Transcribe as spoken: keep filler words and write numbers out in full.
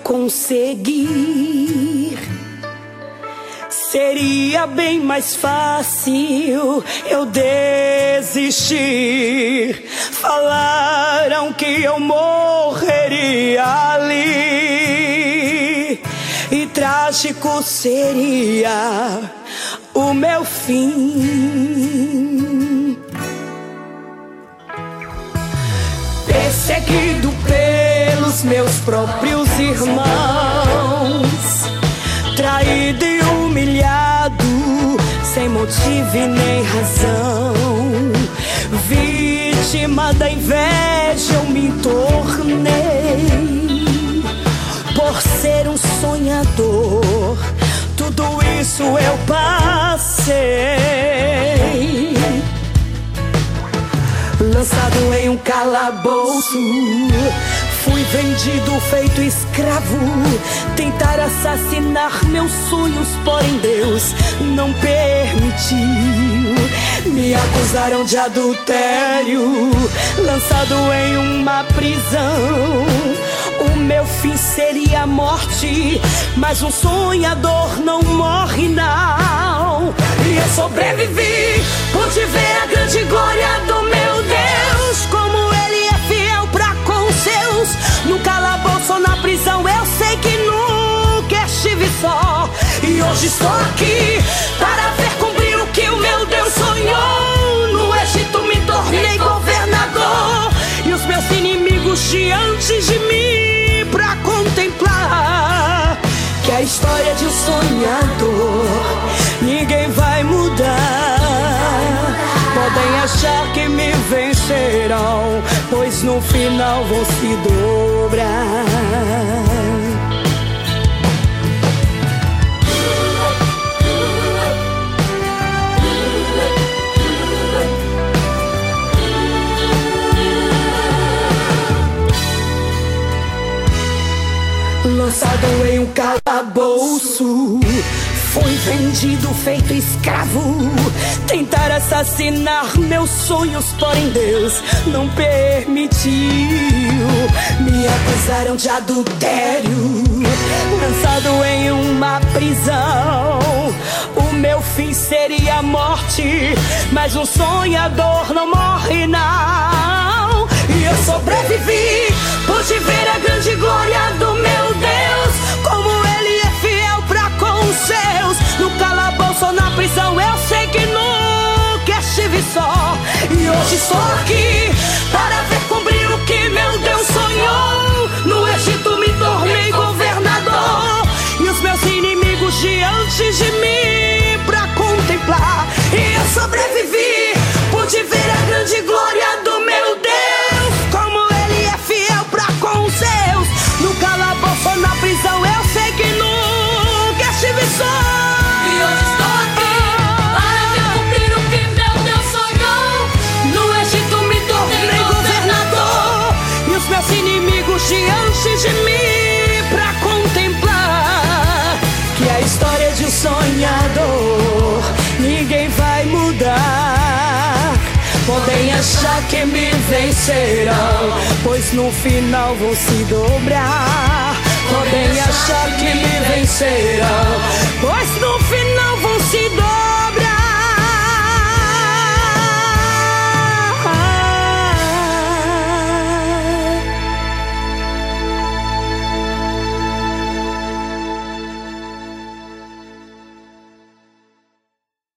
conseguir. Seria bem mais fácil eu desistir. Falaram que eu morreria ali, e trágico seria o meu fim. Perseguido pelos meus próprios irmãos, traído e humilhado, sem motivo e nem razão. Vítima da inveja eu me tornei, por ser um sonhador. Tudo isso eu passei, lançado em um calabouço. Fui vendido, feito escravo. Tentaram assassinar meus sonhos, porém Deus não permitiu. Me acusaram de adultério, lançado em uma prisão. O meu fim seria a morte, mas um sonhador não morre não. E eu sobrevivi, pude ver a grande glória do meu Deus, como Ele é fiel pra com os seus. No calabouço ou na prisão, eu sei que nunca estive só. E hoje estou aqui para ver cumprir o que o meu Deus sonhou. No Egito me tornei governador, e os meus inimigos diante de mim pra contemplar. Que a história de um sonhador ninguém vai mudar. Podem achar que me vencerão, pois no final vão se dobrar. Lançado em um calabouço, fui vendido, feito escravo. Tentaram assassinar meus sonhos, porém Deus não permitiu. Me acusaram de adultério, lançado em uma prisão. O meu fim seria a morte, mas um sonhador não morre não. E eu sobrevivi, pude ver a grande glória do meu Deus, como Ele é fiel pra com os seus. No calabouço ou na prisão, eu sei que nunca estive só. E hoje estou aqui para ver cumprir o que meu Deus sonhou. No Egito me tornei governador, e os meus inimigos diante de mim pra contemplar. E eu sobrevivi, pude ver a grande glória do meu Deus, como Ele é fiel pra com os seus. No calabouço ou na prisão, eu sei que nunca estive só. E hoje estou aqui para ver cumprir o que meu Deus sonhou. No Egito me tornei governador, e os meus inimigos diante de mim pra contemplar. Que a história de um sonhador ninguém vai mudar. Podem achar que me vencerão, pois no final vão se dobrar. Podem achar que me vencerão,